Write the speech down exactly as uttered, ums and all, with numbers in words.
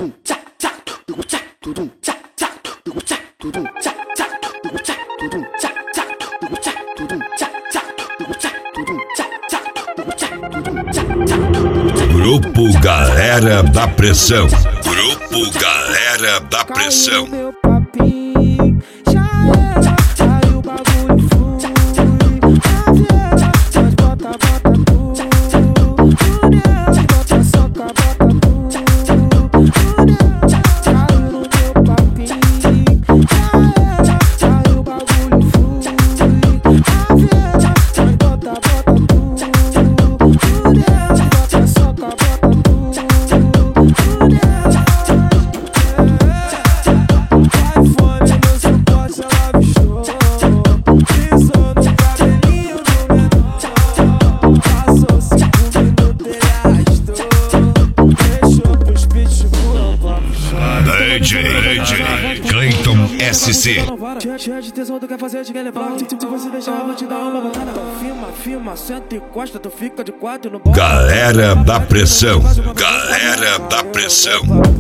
Grupo Galera da Pressão. Grupo Galera da Pressão. D J, D J Clayton S C. Cheia de tesão, tu quer fazer, te quer levar. Se você deixar, eu vou te dar uma balançada. Filma, filma, senta e encosta, tu fica de quatro no bote. Galera da Pressão. Galera da Pressão.